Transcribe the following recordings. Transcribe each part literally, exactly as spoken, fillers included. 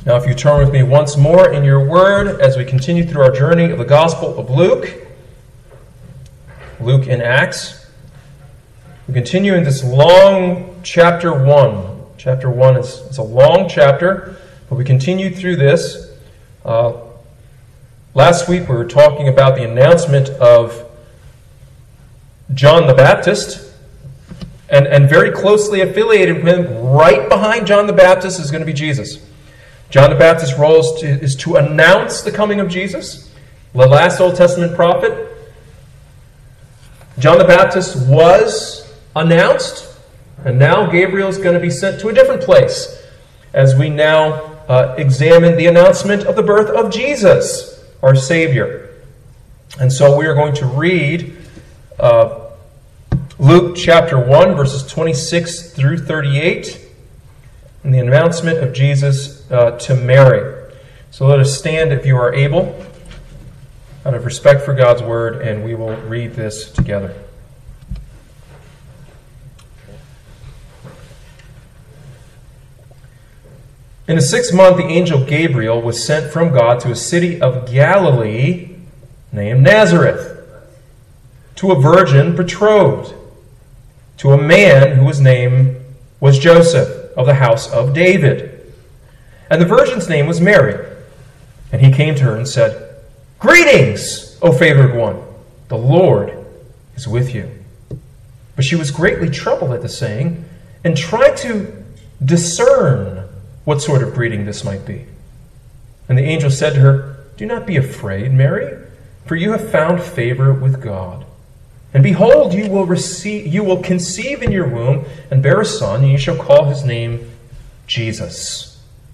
Now, if you turn with me once more in your word as we continue through our journey of the Gospel of Luke, Luke in Acts, we continue in this long chapter one. Chapter one is, is a long chapter, but we continue through this. Uh, last week we were talking about the announcement of John the Baptist, and, and very closely affiliated with him, right behind John the Baptist, is going to be Jesus. John the Baptist's role is to, is to announce the coming of Jesus, the last Old Testament prophet. John the Baptist was announced, and now Gabriel is going to be sent to a different place as we now uh, examine the announcement of the birth of Jesus, our Savior. And so we are going to read uh, Luke chapter one, verses twenty-six through thirty-eight, and the announcement of Jesus uh, to Mary. So let us stand, if you are able, out of respect for God's word, and we will read this together. In the sixth month, the angel Gabriel was sent from God to a city of Galilee named Nazareth, to a virgin betrothed, to a man whose name was Joseph, of the house of David. And the virgin's name was Mary. And he came to her and said, "Greetings, O favored one, the Lord is with you." But she was greatly troubled at the saying, and tried to discern what sort of greeting this might be. And the angel said to her, "Do not be afraid, Mary, for you have found favor with God. And behold, you will receive, you will conceive in your womb and bear a son, and you shall call his name Jesus.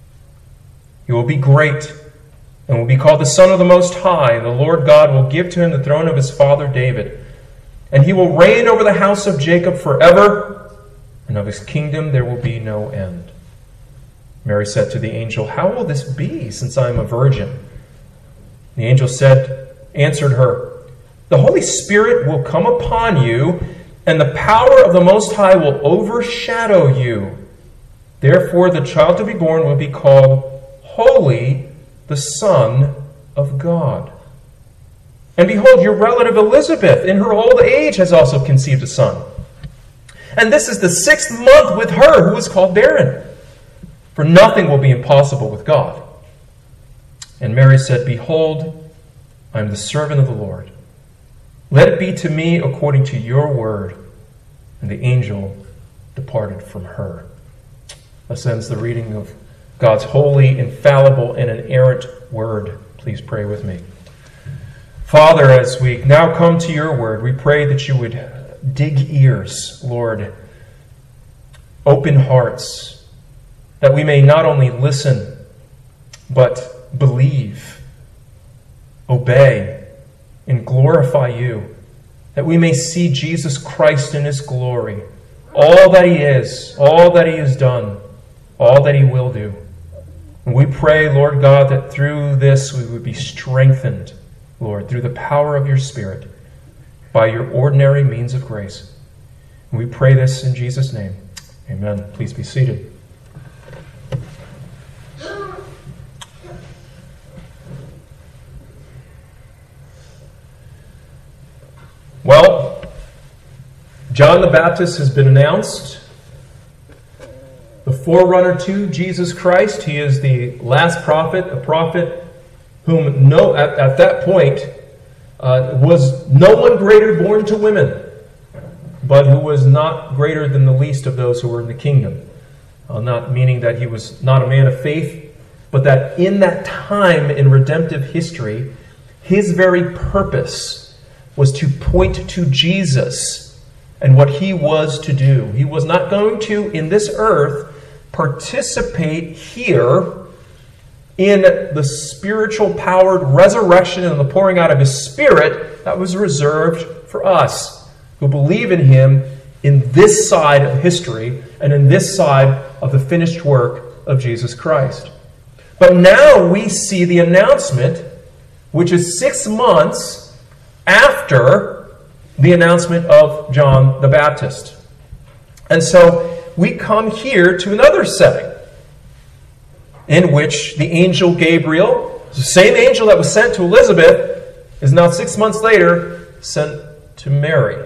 He will be great and will be called the Son of the Most High. And the Lord God will give to him the throne of his father David. And he will reign over the house of Jacob forever, and of his kingdom there will be no end." Mary said to the angel, "How will this be, since I am a virgin?" The angel said, answered her, "The Holy Spirit will come upon you, and the power of the Most High will overshadow you. Therefore the child to be born will be called Holy, the Son of God. And behold, your relative Elizabeth, in her old age, has also conceived a son. And this is the sixth month with her who is called barren. For nothing will be impossible with God." And Mary said, "Behold, I am the servant of the Lord. Let it be to me according to your word." And the angel departed from her. Thus ends the reading of God's holy, infallible, and inerrant word. Please pray with me. Father, as we now come to your word, we pray that you would dig ears, Lord, open hearts, that we may not only listen, but believe, obey, and glorify you, that we may see Jesus Christ in his glory, all that he is, all that he has done, all that he will do. And we pray, Lord God, that through this we would be strengthened, Lord, through the power of your Spirit, by your ordinary means of grace. And we pray this in Jesus' name. Amen. Please be seated. Well, John the Baptist has been announced, the forerunner to Jesus Christ. He is the last prophet, a prophet whom no at, at that point uh, was no one greater born to women, but who was not greater than the least of those who were in the kingdom. Uh, not meaning that he was not a man of faith, but that in that time in redemptive history, his very purpose was to point to Jesus and what he was to do. He was not going to, in this earth, participate here in the spiritual powered resurrection and the pouring out of his Spirit that was reserved for us who believe in him in this side of history and in this side of the finished work of Jesus Christ. But now we see the announcement, which is six months after the announcement of John the Baptist. And so we come here to another setting. in which the angel Gabriel, the same angel that was sent to Elizabeth, is now six months later sent to Mary.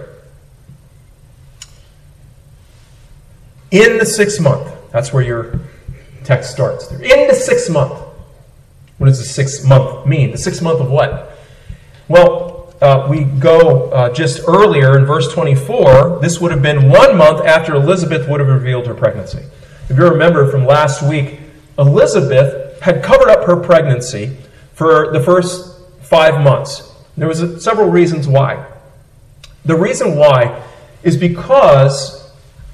In the sixth month. That's where your text starts. In the sixth month. What does the sixth month mean? The sixth month of what? Well, uh, we go uh, just earlier in verse twenty-four. This would have been one month after Elizabeth would have revealed her pregnancy. If you remember from last week, Elizabeth had covered up her pregnancy for the first five months. There was a, several reasons why. The reason why is because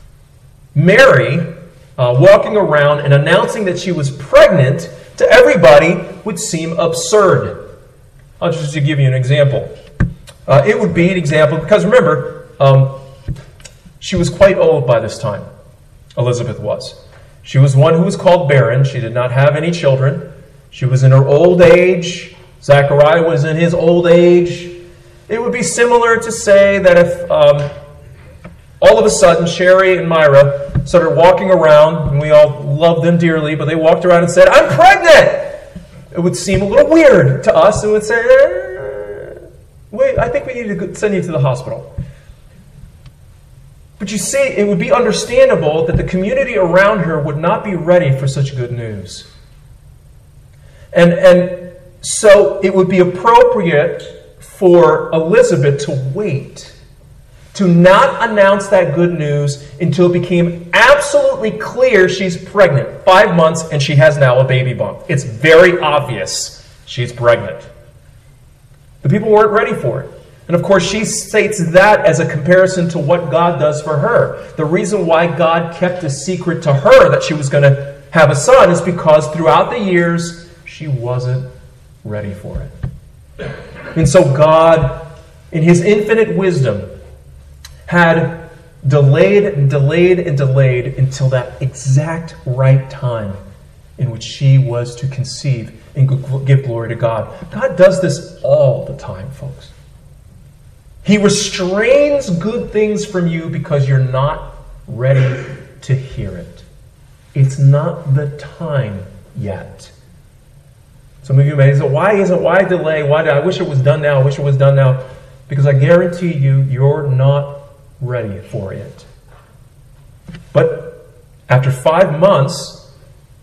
Mary, uh, walking around and announcing that she was pregnant to everybody would seem absurd. I'll just give you an example. Uh, it would be an example, because remember, um, she was quite old by this time. Elizabeth was. She was one who was called barren. She did not have any children. She was in her old age. Zechariah was in his old age. It would be similar to say that if um, all of a sudden Sherry and Myra started walking around, and we all loved them dearly, but they walked around and said, "I'm pregnant!" It would seem a little weird to us, and would say, eh, wait, I think we need to send you to the hospital. But you see, it would be understandable that the community around her would not be ready for such good news. And, and so it would be appropriate for Elizabeth to wait, to not announce that good news until it became absolutely clear she's pregnant. Five months and she has now a baby bump. It's very obvious she's pregnant. The people weren't ready for it. And of course, she states that as a comparison to what God does for her. The reason why God kept a secret to her that she was going to have a son is because throughout the years, she wasn't ready for it. And so God, in His infinite wisdom, had delayed and delayed and delayed until that exact right time in which she was to conceive and give glory to God. God does this all the time, folks. He restrains good things from you because you're not ready to hear it. It's not the time yet. Some of you may say, why isn't, why delay? Why do I wish it was done now? I wish it was done now. Because I guarantee you, you're not ready for it. But after five months,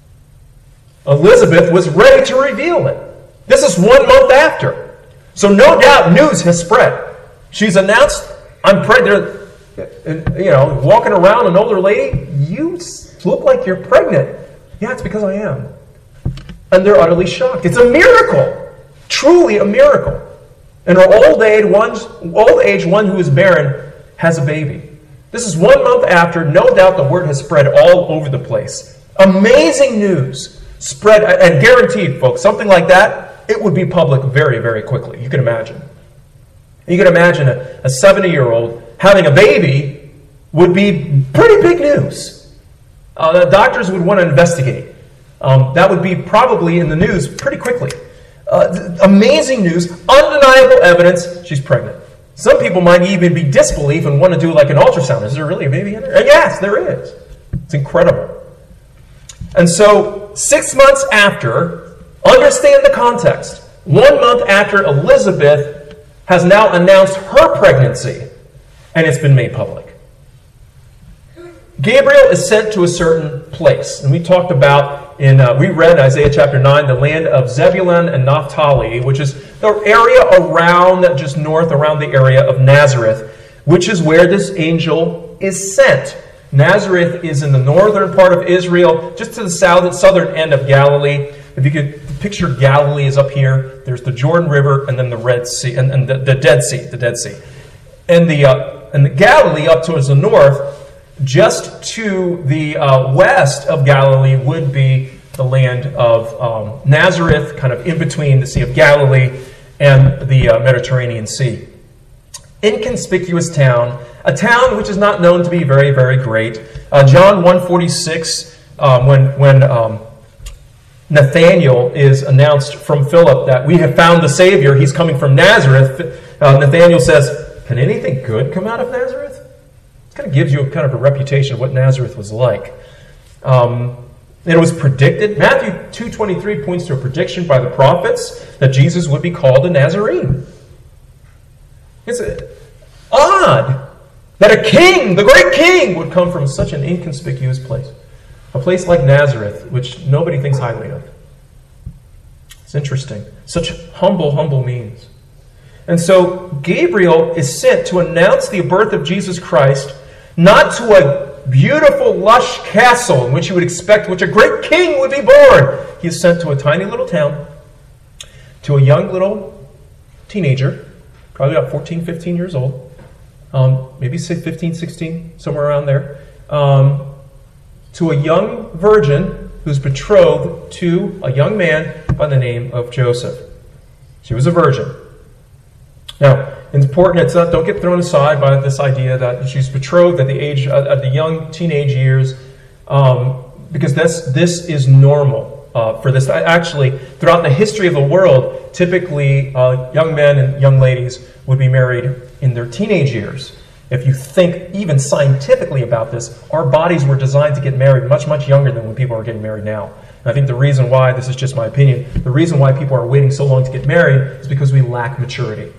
Elizabeth was ready to reveal it. This is one month after. So no doubt news has spread. She's announced, I'm pregnant. You know, walking around, an older lady, you look like you're pregnant. Yeah, it's because I am. And they're utterly shocked. It's a miracle. Truly a miracle. In her old age, one, old age, one who is barren has a baby. This is one month after. No doubt the word has spread all over the place. Amazing news. Spread, and guaranteed, folks, something like that, it would be public very, very quickly. You can imagine. You can imagine a, a seventy-year-old having a baby would be pretty big news. Uh, the doctors would want to investigate. Um, that would be probably in the news pretty quickly. Uh, amazing news, undeniable evidence, she's pregnant. Some people might even be disbelief and want to do like an ultrasound. Is there really a baby in there? Yes, there is. It's incredible. And so, six months after, understand the context. One month after Elizabeth has now announced her pregnancy, and it's been made public. Gabriel is sent to a certain place, and we talked about in uh, we read Isaiah chapter nine, the land of Zebulun and Naphtali, which is the area around, just north around the area of Nazareth, which is where this angel is sent. Nazareth is in the northern part of Israel, just to the south, southern end of Galilee. If you could picture Galilee is up here. There's the Jordan River, and then the Red Sea, and, and the, the Dead Sea, the Dead Sea, and the uh, and the Galilee up towards the north. Just to the uh, west of Galilee would be the land of um, Nazareth, kind of in between the Sea of Galilee and the uh, Mediterranean Sea. Inconspicuous town, a town which is not known to be very, very great. Uh, John one forty-six, um, when when um, Nathanael is announced from Philip that we have found the Savior, he's coming from Nazareth. Uh, Nathanael says, "Can anything good come out of Nazareth?" It kind of gives you a kind of a reputation of what Nazareth was like. Um, And it was predicted. Matthew two twenty-three points to a prediction by the prophets that Jesus would be called a Nazarene. It's odd that a king, the great king, would come from such an inconspicuous place. A place like Nazareth, which nobody thinks highly of. It's interesting. Such humble, humble means. And so Gabriel is sent to announce the birth of Jesus Christ, not to a beautiful, lush castle in which you would expect which a great king would be born. He is sent to a tiny little town, to a young little teenager, probably about fourteen, fifteen years old, um, maybe say fifteen, sixteen, somewhere around there, um, to a young virgin who's betrothed to a young man by the name of Joseph. She was a virgin. Now, it's important, it's not, don't get thrown aside by this idea that she's betrothed at the age, at the young teenage years, um, because this, this is normal uh, for this. Actually, throughout the history of the world, typically uh, young men and young ladies would be married in their teenage years. If you think even scientifically about this, our bodies were designed to get married much, much younger than when people are getting married now. And I think the reason why, this is just my opinion, the reason why people are waiting so long to get married is because we lack maturity.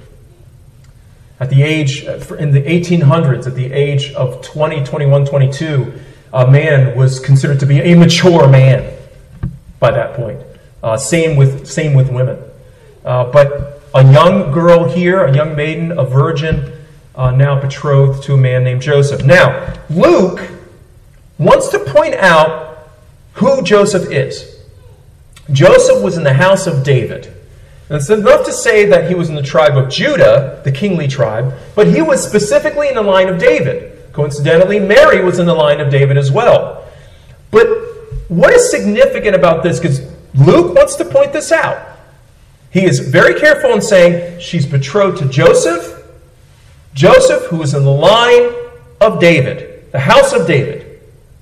At the age, in the eighteen hundreds, at the age of twenty, twenty-one, twenty-two, a man was considered to be a mature man by that point. Uh, same with same with women. Uh, but a young girl here, a young maiden, a virgin, uh, now betrothed to a man named Joseph. Now, Luke wants to point out who Joseph is. Joseph was in the house of David. And it's enough to say that he was in the tribe of Judah, the kingly tribe, but he was specifically in the line of David. Coincidentally, Mary was in the line of David as well. But what is significant about this? Because Luke wants to point this out. He is very careful in saying she's betrothed to Joseph, Joseph who is in the line of David, the house of David.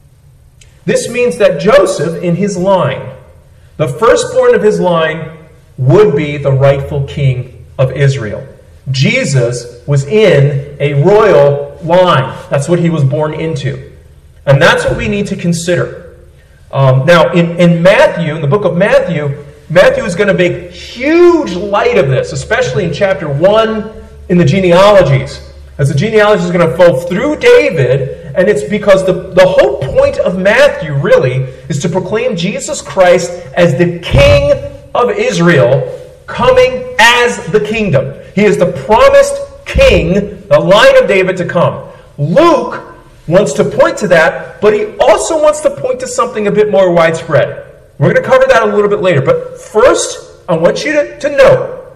This means that Joseph, in his line, the firstborn of his line, would be the rightful king of Israel. Jesus was in a royal line. That's what he was born into. And that's what we need to consider. Um, now, in, in Matthew, in the book of Matthew, Matthew is going to make huge light of this, especially in chapter one in the genealogies. As the genealogy is going to flow through David, and it's because the, the whole point of Matthew, really, is to proclaim Jesus Christ as the king of Israel, coming as the kingdom. He is the promised king, the line of David to come. Luke wants to point to that, but he also wants to point to something a bit more widespread. We're going to cover that a little bit later. But first, I want you to, to know,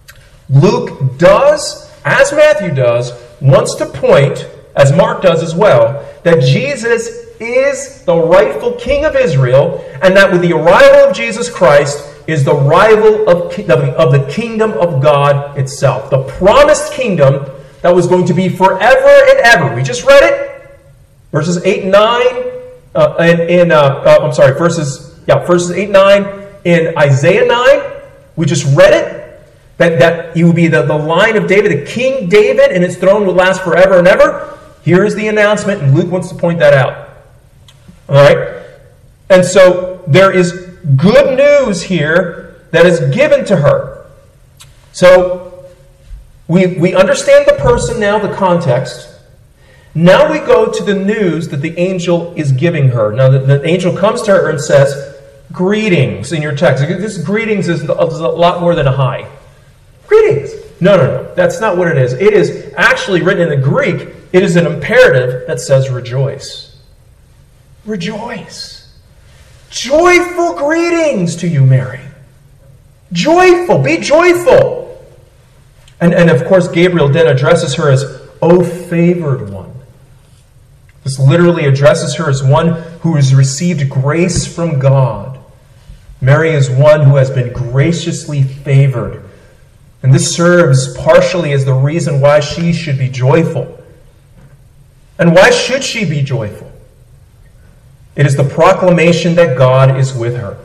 Luke does, as Matthew does, wants to point, as Mark does as well, that Jesus is the rightful king of Israel, and that with the arrival of Jesus Christ is the rival of, of the kingdom of God itself. The promised kingdom that was going to be forever and ever. We just read it. Verses eight and nine. Uh, in, in uh, uh, I'm sorry, verses, yeah, verses eight and nine in Isaiah nine. We just read it. That, that he will be the, the line of David, the King David, and his throne will last forever and ever. Here is the announcement, and Luke wants to point that out. All right? And so there is good news here that is given to her. So we, we understand the person now, the context. Now we go to the news that the angel is giving her. Now the, the angel comes to her and says, greetings in your text. This greetings is, is a lot more than a hi. Greetings. No, no, no. That's not what it is. It is actually written in the Greek. It is an imperative that says rejoice. Rejoice. Joyful greetings to you, Mary. Joyful. Be joyful. And, and of course, Gabriel then addresses her as, O favored one. This literally addresses her as one who has received grace from God. Mary is one who has been graciously favored. And this serves partially as the reason why she should be joyful. And why should she be joyful? It is the proclamation that God is with her.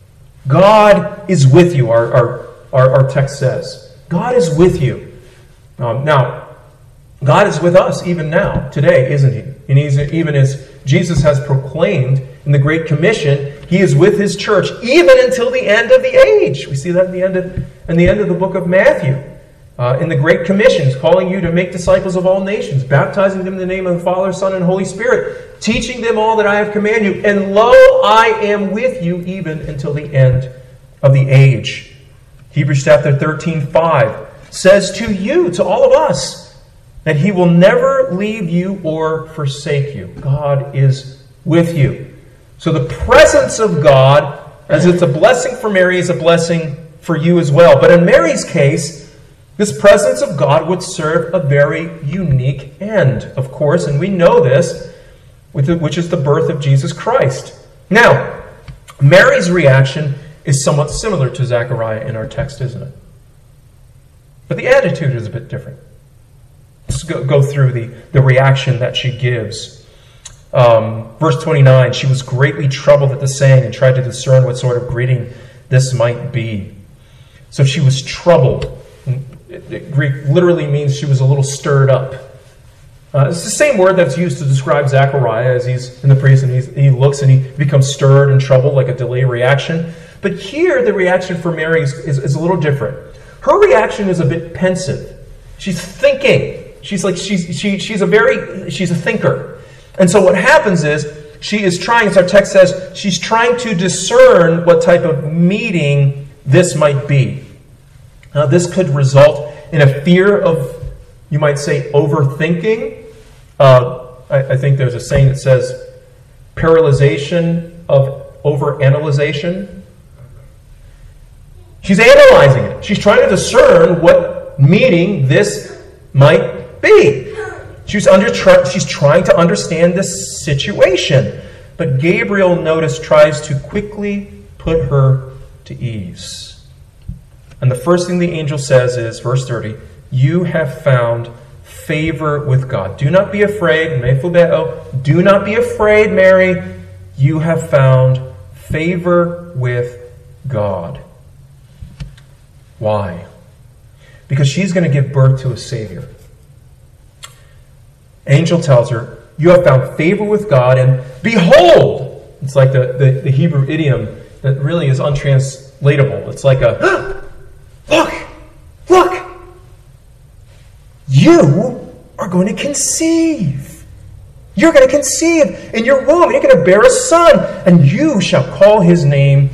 God is with you, our, our, our, our text says. God is with you. Um, now, God is with us even now, today, isn't he? And he's, even as Jesus has proclaimed in the Great Commission, He is with his church even until the end of the age. We see that in the end of, in the, end of the book of Matthew. Uh, in the Great Commission, he's calling you to make disciples of all nations, baptizing them in the name of the Father, Son, and Holy Spirit, teaching them all that I have commanded you. And lo, I am with you even until the end of the age. Hebrews chapter thirteen, five says to you, to all of us, that he will never leave you or forsake you. God is with you. So the presence of God, as it's a blessing for Mary, is a blessing for you as well. But in Mary's case, this presence of God would serve a very unique end, of course, and we know this, which is the birth of Jesus Christ. Now, Mary's reaction is somewhat similar to Zechariah in our text, isn't it? But the attitude is a bit different. Let's go, go through the, the reaction that she gives. Um, verse twenty-nine, she was greatly troubled at the saying and tried to discern what sort of greeting this might be. So she was troubled. Greek literally means she was a little stirred up. Uh, it's the same word that's used to describe Zechariah as he's in the priest and he's, he looks and he becomes stirred and troubled, like a delayed reaction. But here the reaction for Mary is, is, is a little different. Her reaction is a bit pensive. She's thinking. She's like she's she she's a very she's a thinker. And so what happens is she is trying, as our text says, she's trying to discern what type of meeting this might be. Now, this could result in a fear of, you might say, overthinking. Uh, I, I think there's a saying that says paralyzation of overanalyzation. She's analyzing it. She's trying to discern what meaning this might be. She's, under, she's trying to understand this situation. But Gabriel, notice, tries to quickly put her to ease. And the first thing the angel says is, verse thirty, you have found favor with God. Do not be afraid, mephubeo. Do not be afraid, Mary. You have found favor with God. Why? Because she's going to give birth to a Savior. Angel tells her, you have found favor with God, and behold! It's like the, the, the Hebrew idiom that really is untranslatable. It's like a, look! Look! You are going to conceive. You're going to conceive in your womb. You're going to bear a son, and you shall call his name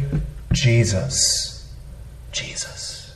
Jesus. Jesus.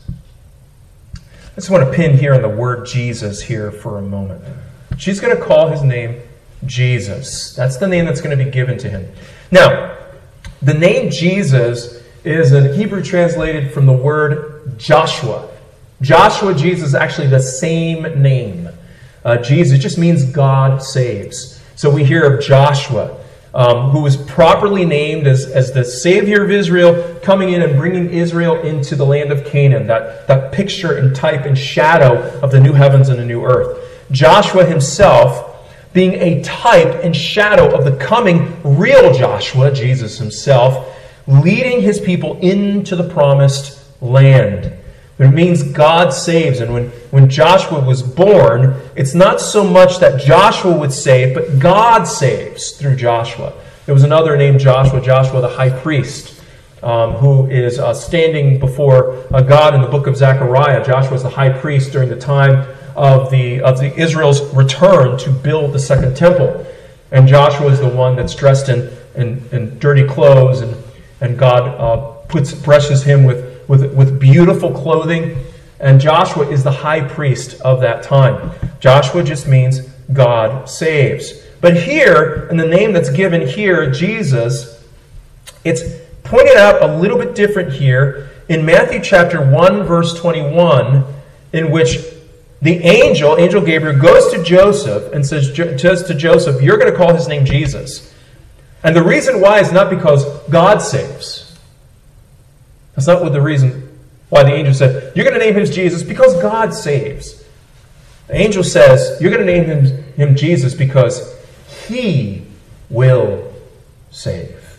I just want to pin here on the word Jesus here for a moment. She's going to call his name Jesus. That's the name that's going to be given to him. Now, the name Jesus is a Hebrew translated from the word Joshua. Joshua, Jesus is actually the same name. Uh, Jesus just means God saves. So we hear of Joshua, um, who was properly named as, as the Savior of Israel, coming in and bringing Israel into the land of Canaan, that, that picture and type and shadow of the new heavens and the new earth. Joshua himself being a type and shadow of the coming real Joshua, Jesus himself, leading his people into the promised land. It means God saves. And when, when Joshua was born, it's not so much that Joshua would save, but God saves through Joshua. There was another named Joshua, Joshua the high priest, um, who is uh, standing before uh, God in the book of Zechariah. Joshua was the high priest during the time of the of the Israel's return to build the second temple. And Joshua is the one that's dressed in, in, in dirty clothes, and, and God uh, puts brushes him with, with, with beautiful clothing. And Joshua is the high priest of that time. Joshua just means God saves. But here, in the name that's given here, Jesus, it's pointed out a little bit different here in Matthew chapter one, verse twenty-one, in which the angel, Angel Gabriel, goes to Joseph and says, says to Joseph, you're going to call his name Jesus. And the reason why is not because God saves. That's not what the reason why the angel said, you're going to name him Jesus because God saves. The angel says, you're going to name him, him Jesus because he will save.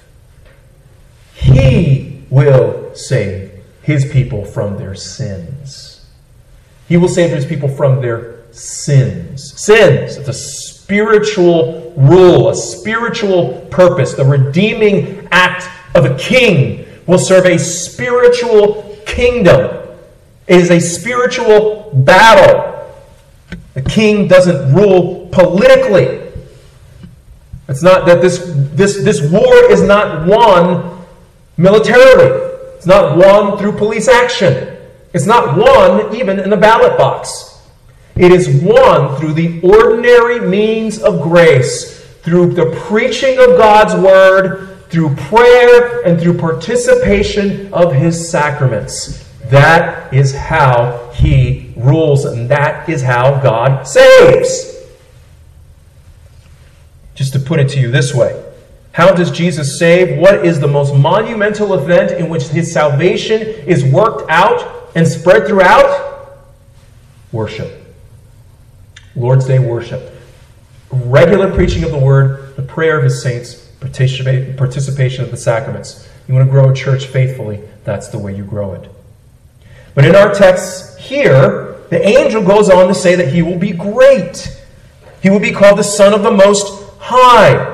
He will save his people from their sins. He will save his people from their sins. Sins. It's a spiritual rule, a spiritual purpose, the redeeming act of a king will serve a spiritual kingdom. It is a spiritual battle. The king doesn't rule politically. It's not that this, this, this war is not won militarily. It's not won through police action. It's not won even in the ballot box. It is won through the ordinary means of grace, through the preaching of God's word, through prayer, and through participation of his sacraments. That is how he rules, and that is how God saves. Just to put it to you this way, how does Jesus save? What is the most monumental event in which his salvation is worked out and spread throughout? Worship. Lord's Day worship. Regular preaching of the word, the prayer of his saints, participation of the sacraments. You want to grow a church faithfully, that's the way you grow it. But in our text here, the angel goes on to say that he will be great. He will be called the Son of the Most High.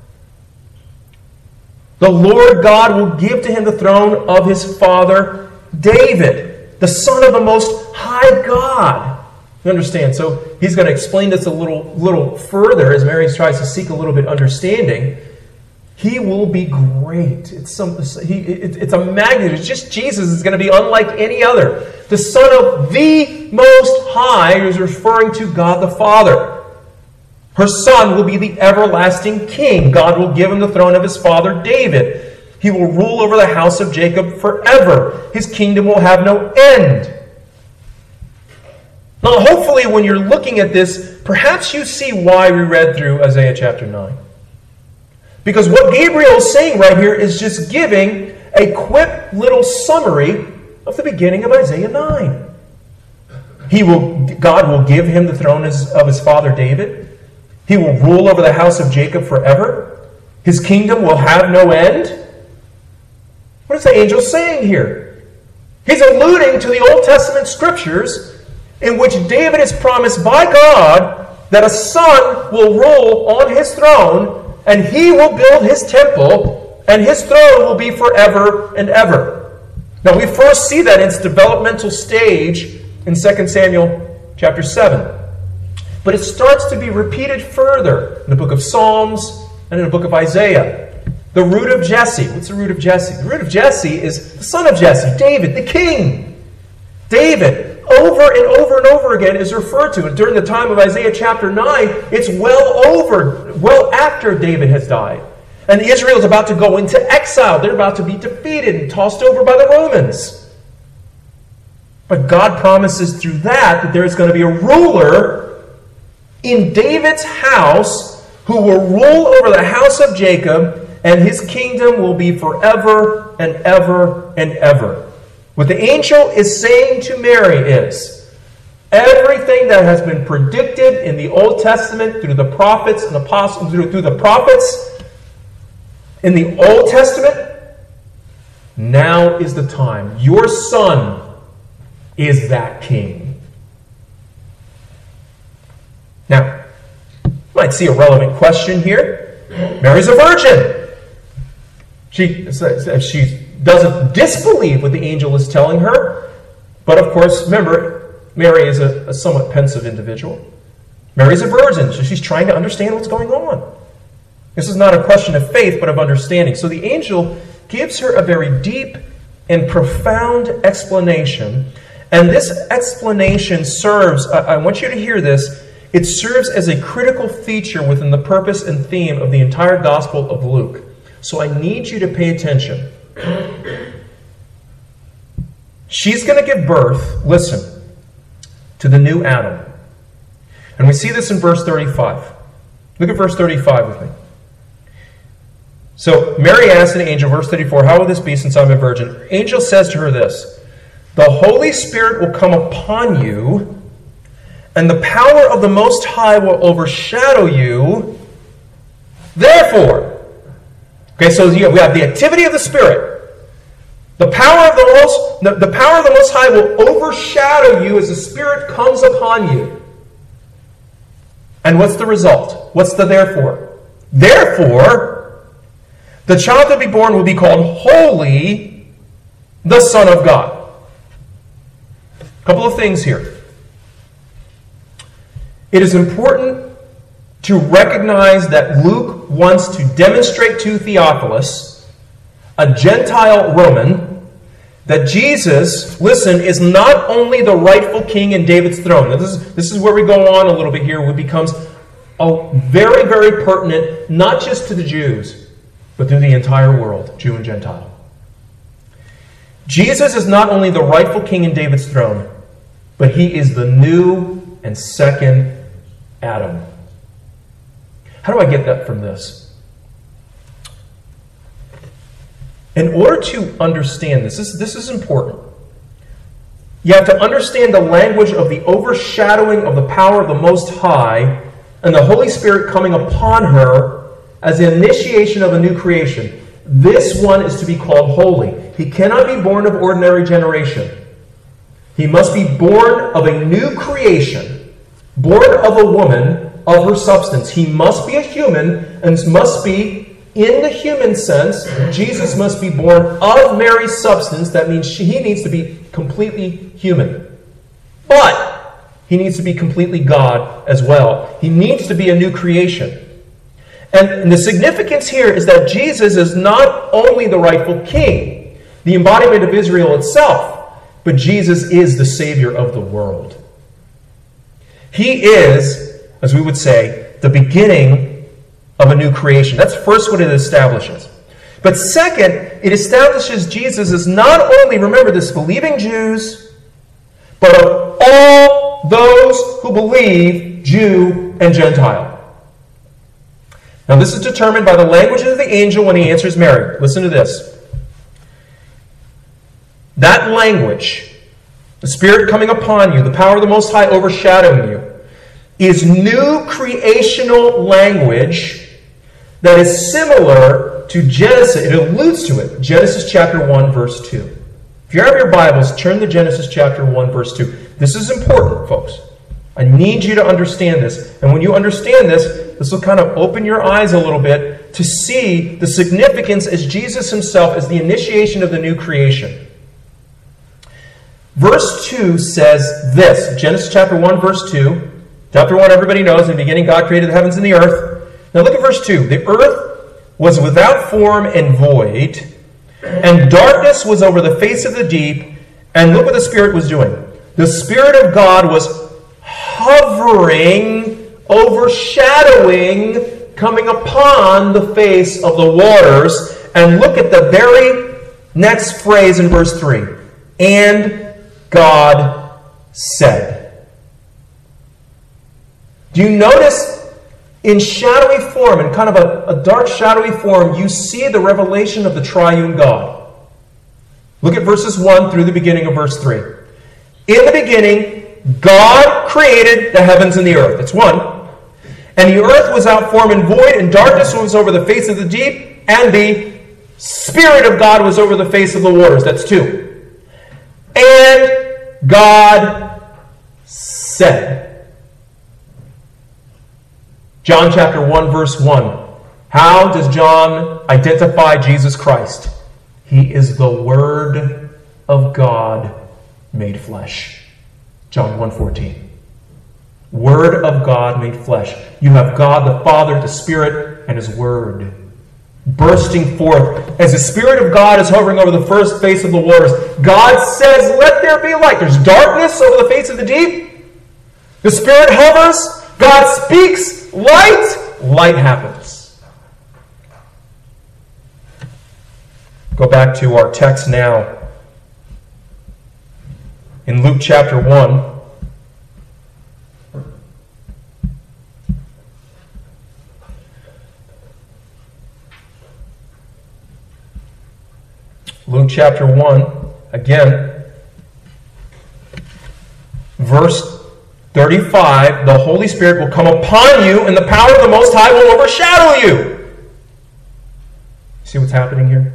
The Lord God will give to him the throne of his father David, the Son of the Most High God. You understand? So he's going to explain this a little, little further as Mary tries to seek a little bit understanding. He will be great. It's some. He, it, it's a magnitude. It's just Jesus is going to be unlike any other. The Son of the Most High is referring to God the Father. Her Son will be the everlasting King. God will give him the throne of his father David. He will rule over the house of Jacob forever. His kingdom will have no end. Now, hopefully, when you're looking at this, perhaps you see why we read through Isaiah chapter nine. Because what Gabriel is saying right here is just giving a quick little summary of the beginning of Isaiah nine. He will, God will give him the throne of his father David. He will rule over the house of Jacob forever. His kingdom will have no end. What is the angel saying here? He's alluding to the Old Testament scriptures in which David is promised by God that a son will rule on his throne, and he will build his temple, and his throne will be forever and ever. Now, we first see that in its developmental stage in Second Samuel chapter seven. But it starts to be repeated further in the book of Psalms and in the book of Isaiah. The root of Jesse. What's the root of Jesse? The root of Jesse is the son of Jesse, David, the king. David, over and over and over again, is referred to. And during the time of Isaiah chapter nine, it's well over, well after David has died. And Israel is about to go into exile. They're about to be defeated and tossed over by the Romans. But God promises through that that there is going to be a ruler in David's house who will rule over the house of Jacob, and his kingdom will be forever and ever and ever. What the angel is saying to Mary is, everything that has been predicted in the Old Testament through the prophets and apostles, through, through the prophets in the Old Testament, now is the time. Your son is that king. Now, you might see a relevant question here. Mary's a virgin. She, she doesn't disbelieve what the angel is telling her. But of course, remember, Mary is a, a somewhat pensive individual. Mary's a virgin, so she's trying to understand what's going on. This is not a question of faith, but of understanding. So the angel gives her a very deep and profound explanation. And this explanation serves, I, I want you to hear this, it serves as a critical feature within the purpose and theme of the entire Gospel of Luke. So I need you to pay attention. She's going to give birth, listen, to the new Adam. And we see this in verse thirty-five. Look at verse thirty-five with me. So Mary asked the angel, verse thirty-four, how will this be since I'm a virgin? The angel says to her this, the Holy Spirit will come upon you, and the power of the Most High will overshadow you. Therefore, okay, so we have the activity of the Spirit. The power of the Most, the, the power of the Most High will overshadow you as the Spirit comes upon you. And what's the result? What's the therefore? Therefore, The child to be born will be called Holy, the Son of God. A couple of things here. It is important to recognize that Luke wants to demonstrate to Theophilus, a Gentile Roman, that Jesus, listen, is not only the rightful king in David's throne. Now this is, this is where we go on a little bit here. It becomes a very, very pertinent, not just to the Jews, but to the entire world, Jew and Gentile. Jesus is not only the rightful king in David's throne, but he is the new and second Adam. How do I get that from this? In order to understand this, this, this is important. You have to understand the language of the overshadowing of the power of the Most High and the Holy Spirit coming upon her as the initiation of a new creation. This one is to be called holy. He cannot be born of ordinary generation. He must be born of a new creation, born of a woman, of her substance. He must be a human and must be, in the human sense, Jesus must be born of Mary's substance. That means she, he needs to be completely human. But he needs to be completely God as well. He needs to be a new creation. And the significance here is that Jesus is not only the rightful king, the embodiment of Israel itself, but Jesus is the Savior of the world. He is, as we would say, the beginning of a new creation. That's first what it establishes. But second, it establishes Jesus as not only, remember this, believing Jews, but of all those who believe, Jew and Gentile. Now this is determined by the language of the angel when he answers Mary. Listen to this. That language, the Spirit coming upon you, the power of the Most High overshadowing you, is new creational language that is similar to Genesis. It alludes to it. Genesis chapter one, verse two. If you have your Bibles, turn to Genesis chapter one, verse two. This is important, folks. I need you to understand this. And when you understand this, this will kind of open your eyes a little bit to see the significance as Jesus himself as the initiation of the new creation. Verse two says this. Genesis chapter one, verse two. Chapter one, everybody knows, in the beginning God created the heavens and the earth. Now look at verse two. The earth was without form and void, and darkness was over the face of the deep. And look what the Spirit was doing. The Spirit of God was hovering, overshadowing, coming upon the face of the waters. And look at the very next phrase in verse three. And God said. Do you notice in shadowy form, in kind of a, a dark shadowy form, you see the revelation of the triune God? Look at verses one through the beginning of verse three. In the beginning, God created the heavens and the earth. That's one. And the earth was without form and void, and darkness was over the face of the deep, and the Spirit of God was over the face of the waters. That's two. And God said. John chapter one, verse one. How does John identify Jesus Christ? He is the Word of God made flesh. John one fourteen. Word of God made flesh. You have God the Father, the Spirit, and His Word bursting forth. As the Spirit of God is hovering over the first face of the waters, God says, let there be light. There's darkness over the face of the deep. The Spirit hovers. God speaks. Light. Light happens. Go back to our text now. In Luke chapter one. Luke chapter one, again, verse thirty-five, the Holy Spirit will come upon you and the power of the Most High will overshadow you. See what's happening here?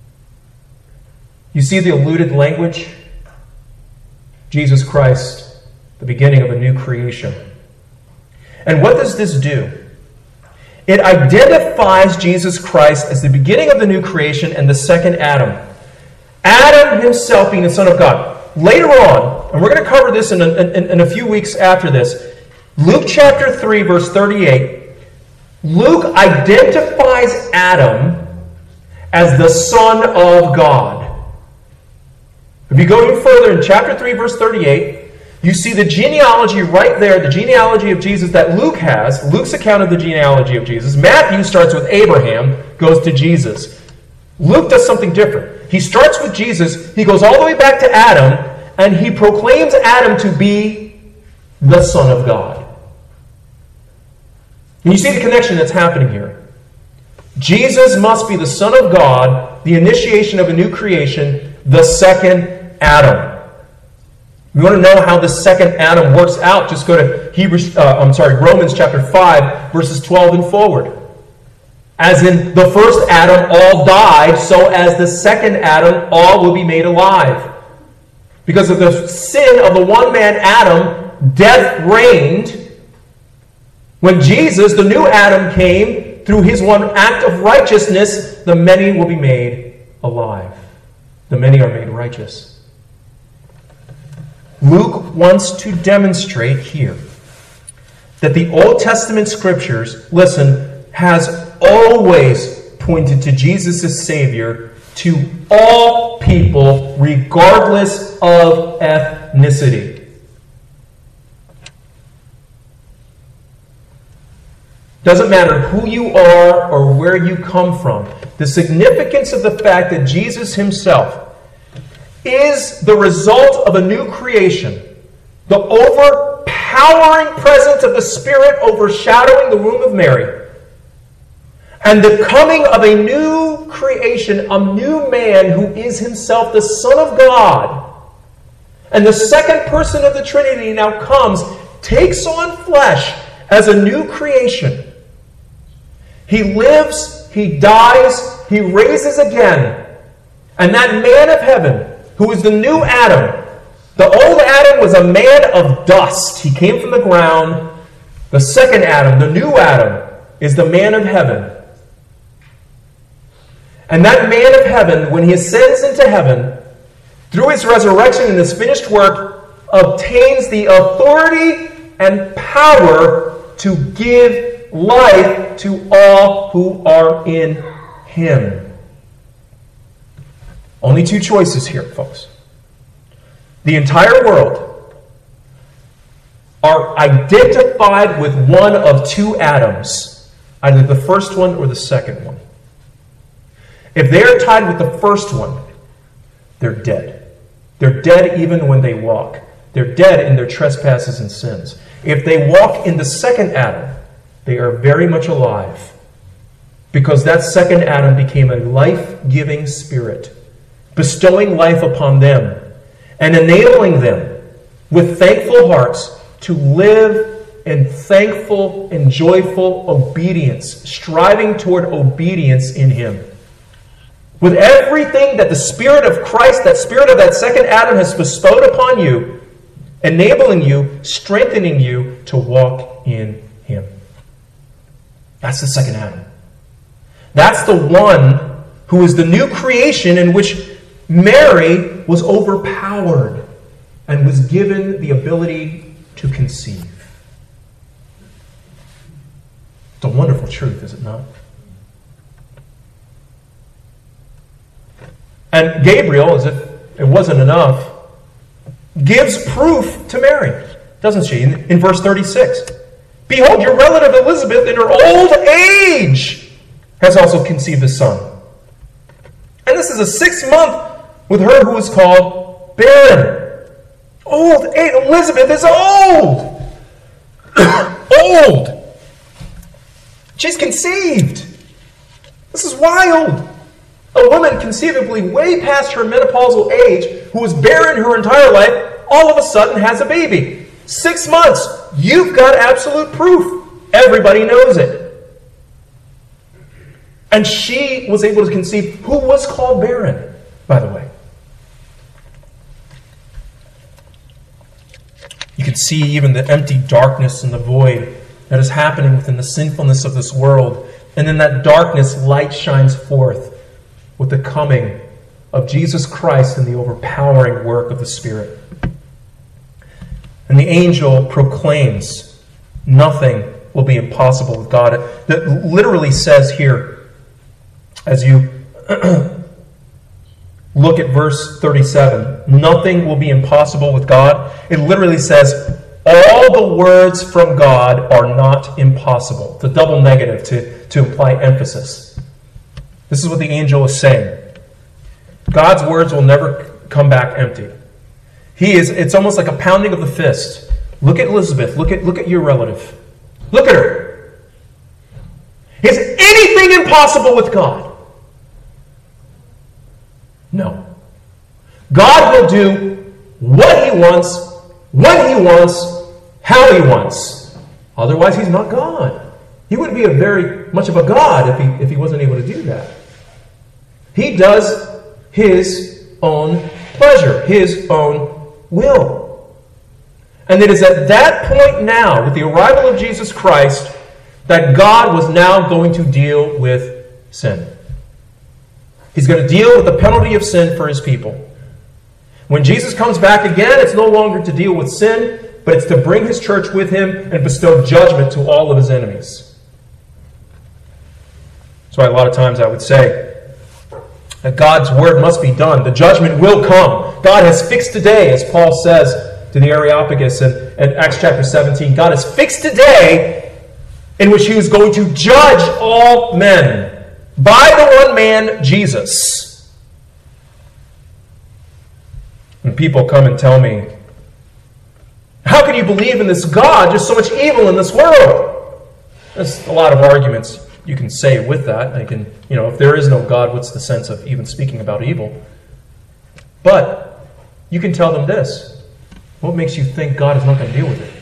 You see the alluded language? Jesus Christ, the beginning of a new creation. And what does this do? It identifies Jesus Christ as the beginning of the new creation and the second Adam. Adam himself being the Son of God. Later on, and we're going to cover this in a, in, in a few weeks after this, Luke chapter three, verse thirty-eight, Luke identifies Adam as the Son of God. If you go even further in chapter three, verse thirty-eight, you see the genealogy right there, the genealogy of Jesus that Luke has, Luke's account of the genealogy of Jesus. Matthew starts with Abraham, goes to Jesus. Luke does something different. He starts with Jesus, he goes all the way back to Adam, and he proclaims Adam to be the Son of God. And you see the connection that's happening here. Jesus must be the Son of God, the initiation of a new creation, the second Adam. You want to know how the second Adam works out? Just go to Hebrews. Uh, I'm sorry, Romans chapter five, verses twelve and forward. As in the first Adam, all died, so as the second Adam, all will be made alive. Because of the sin of the one man Adam, death reigned. When Jesus, the new Adam, came, through his one act of righteousness, the many will be made alive. The many are made righteous. Luke wants to demonstrate here that the Old Testament Scriptures, listen, has always pointed to Jesus as Savior to all people, regardless of ethnicity. Doesn't matter who you are or where you come from. The significance of the fact that Jesus himself is the result of a new creation, the overpowering presence of the Spirit overshadowing the womb of Mary, and the coming of a new creation, a new man who is himself the Son of God, and the second person of the Trinity now comes, takes on flesh as a new creation. He lives, he dies, he raises again. And that man of heaven, who is the new Adam, the old Adam was a man of dust. He came from the ground. The second Adam, the new Adam, is the man of heaven. And that man of heaven, when he ascends into heaven, through his resurrection and his finished work, obtains the authority and power to give life to all who are in him. Only two choices here, folks. The entire world are identified with one of two Adams, either the first one or the second one. If they are tied with the first one, they're dead. They're dead even when they walk. They're dead in their trespasses and sins. If they walk in the second Adam, they are very much alive, because that second Adam became a life-giving spirit, bestowing life upon them and enabling them with thankful hearts to live in thankful and joyful obedience, striving toward obedience in him. With everything that the Spirit of Christ, that Spirit of that second Adam has bestowed upon you, enabling you, strengthening you to walk in him. That's the second Adam. That's the one who is the new creation in which Mary was overpowered and was given the ability to conceive. It's a wonderful truth, is it not? And Gabriel, as if it wasn't enough, gives proof to Mary, doesn't she? In, in verse thirty-six. Behold, your relative Elizabeth in her old age has also conceived a son. And this is a sixth month with her who is called barren. Old age. Elizabeth is old. Old. She's conceived. This is wild. A woman conceivably way past her menopausal age, who was barren her entire life, all of a sudden has a baby. Six months. You've got absolute proof. Everybody knows it. And she was able to conceive, who was called barren, by the way. You can see even the empty darkness and the void that is happening within the sinfulness of this world. And in that darkness, light shines forth with the coming of Jesus Christ and the overpowering work of the Spirit. And the angel proclaims, nothing will be impossible with God. That literally says here, as you look at verse thirty-seven, nothing will be impossible with God. It literally says, all the words from God are not impossible. It's a double negative to, to imply emphasis. This is what the angel is saying. God's words will never come back empty. He is, it's almost like a pounding of the fist. Look at Elizabeth. Look at, look at your relative. Look at her. Is anything impossible with God? No. God will do what He wants, when He wants, how He wants. Otherwise, He's not God. He wouldn't be a very much of a God if He, if he wasn't able to do that. He does His own pleasure, His own will. And it is at that point now, with the arrival of Jesus Christ, that God was now going to deal with sin. He's going to deal with the penalty of sin for His people. When Jesus comes back again, it's no longer to deal with sin, but it's to bring His church with Him and bestow judgment to all of His enemies. That's why a lot of times I would say that God's word must be done. The judgment will come. God has fixed a day, as Paul says to the Areopagus in, in Acts chapter seventeen. God has fixed a day in which He is going to judge all men by the one man, Jesus. When people come and tell me, how can you believe in this God? There's so much evil in this world. There's a lot of arguments you can say with that. I can, you know, if there is no God, what's the sense of even speaking about evil? But you can tell them this. What makes you think God is not going to deal with it?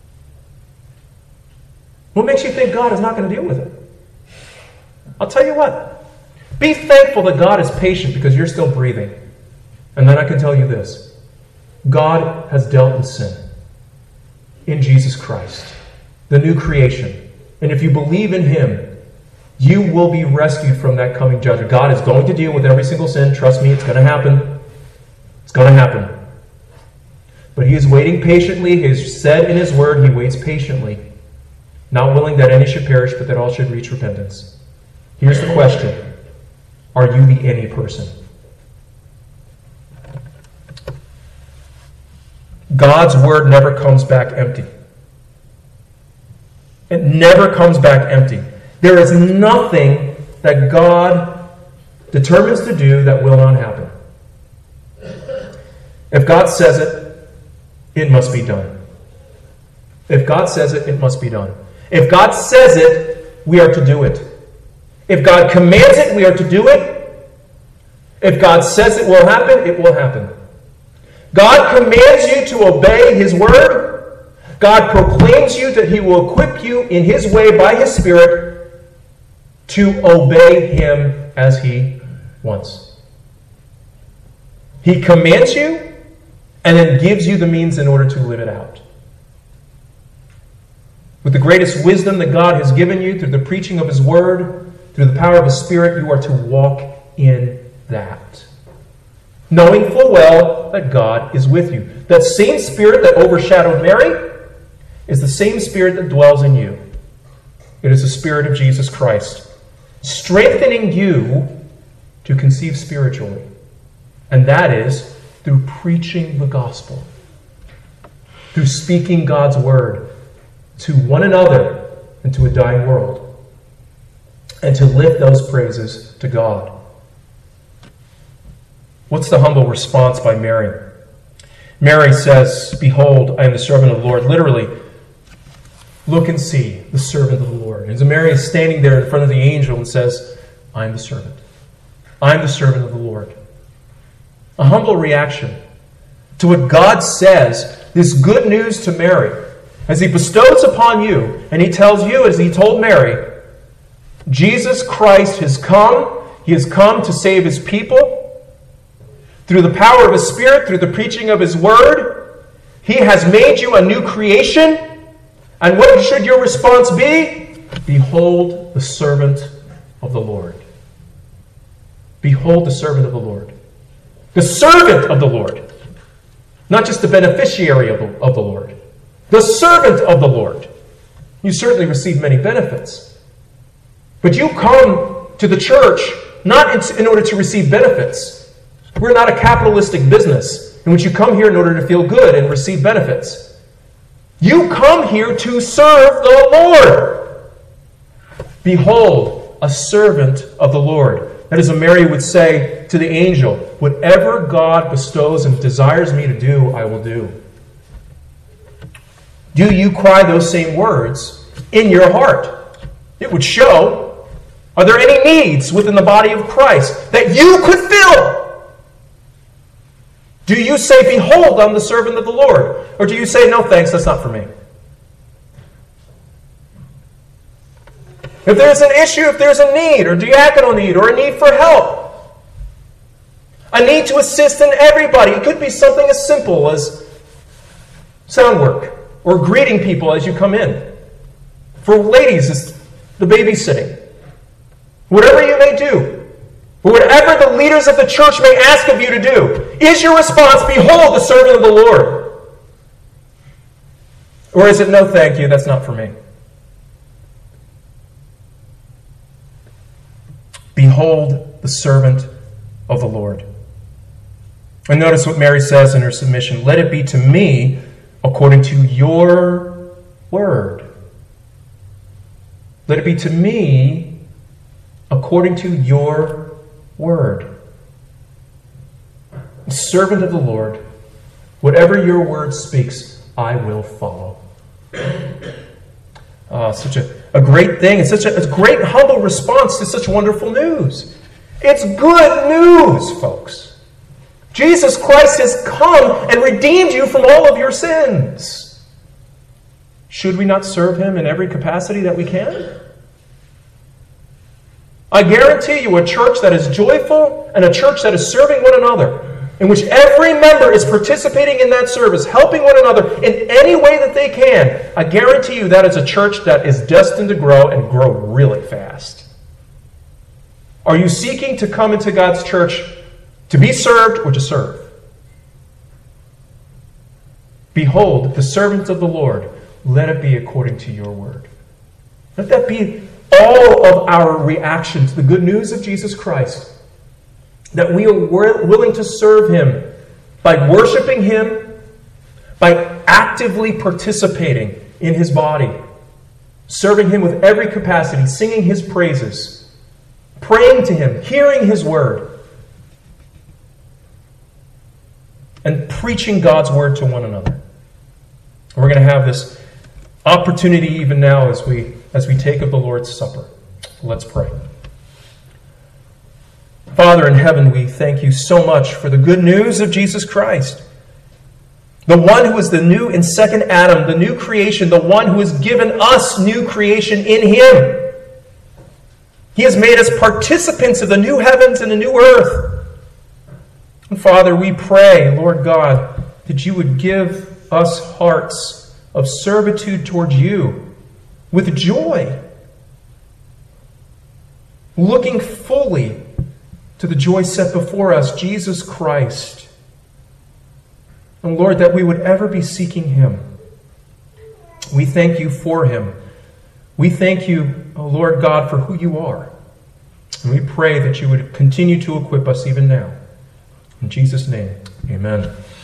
What makes you think God is not going to deal with it? I'll tell you what. Be thankful that God is patient because you're still breathing. And then I can tell you this. God has dealt with sin in Jesus Christ, the new creation. And if you believe in Him, you will be rescued from that coming judgment. God is going to deal with every single sin. Trust me, it's going to happen. It's going to happen. But He is waiting patiently. He has said in His word, He waits patiently, not willing that any should perish, but that all should reach repentance. Here's the question. Are you the any person? God's word never comes back empty. It never comes back empty. There is nothing that God determines to do that will not happen. If God says it, it must be done. If God says it, it must be done. If God says it, we are to do it. If God commands it, we are to do it. If God says it will happen, it will happen. God commands you to obey His word. God proclaims you that He will equip you in His way by His Spirit to obey Him as He wants. He commands you and then gives you the means in order to live it out. With the greatest wisdom that God has given you through the preaching of His word, through the power of His Spirit, you are to walk in that, knowing full well that God is with you. That same Spirit that overshadowed Mary is the same Spirit that dwells in you. It is the Spirit of Jesus Christ, strengthening you to conceive spiritually. And that is through preaching the gospel, through speaking God's word to one another and to a dying world, and to lift those praises to God. What's the humble response by Mary? Mary says, "Behold, I am the servant of the Lord." Literally, look and see the servant of the Lord. And so Mary is standing there in front of the angel and says, "I am the servant. I am the servant of the Lord." A humble reaction to what God says, this good news to Mary, as He bestows upon you, and He tells you, as He told Mary, Jesus Christ has come. He has come to save His people. Through the power of His Spirit, through the preaching of His word, He has made you a new creation, And what should your response be? Behold the servant of the Lord. Behold the servant of the Lord. The servant of the Lord. Not just the beneficiary of the, of the Lord. The servant of the Lord. You certainly receive many benefits. But you come to the church not in, in order to receive benefits. We're not a capitalistic business in which you come here in order to feel good and receive benefits. You come here to serve the Lord. Behold, a servant of the Lord. That is, as Mary would say to the angel, whatever God bestows and desires me to do, I will do. Do you cry those same words in your heart? It would show, are there any needs within the body of Christ that you could fill? Do you say, behold, I'm the servant of the Lord? Or do you say, no thanks, that's not for me? If there's an issue, if there's a need, or diaconal need, or a need for help, a need to assist in everybody, it could be something as simple as sound work, or greeting people as you come in. For ladies, it's the babysitting. Whatever you may do, or whatever the leaders of the church may ask of you to do, is your response, behold the servant of the Lord? Or is it, no thank you, that's not for me? Behold the servant of the Lord. And notice what Mary says in her submission. Let it be to me according to your word. Let it be to me according to your word. Servant of the Lord, whatever your word speaks, I will follow. Oh, such a, a great thing. It's such a, a great humble response to such wonderful news. It's good news, folks. Jesus Christ has come and redeemed you from all of your sins. Should we not serve him in every capacity that we can? I guarantee you a church that is joyful and a church that is serving one another, in which every member is participating in that service, helping one another in any way that they can, I guarantee you that is a church that is destined to grow and grow really fast. Are you seeking to come into God's church to be served or to serve? Behold, the servant of the Lord, let it be according to your word. Let that be all of our reaction to the good news of Jesus Christ. That we are willing to serve him by worshiping him, by actively participating in his body, serving him with every capacity, singing his praises, praying to him, hearing his word, and preaching God's word to one another. We're going to have this opportunity even now as we as we take of the Lord's Supper. Let's pray. Father in heaven, we thank you so much for the good news of Jesus Christ. The one who is the new and second Adam, the new creation, the one who has given us new creation in him. He has made us participants of the new heavens and the new earth. And Father, we pray, Lord God, that you would give us hearts of servitude towards you with joy, looking fully to the joy set before us, Jesus Christ. And Lord, that we would ever be seeking him. We thank you for him. We thank you, oh Lord God, for who you are. And we pray that you would continue to equip us even now. In Jesus' name, amen.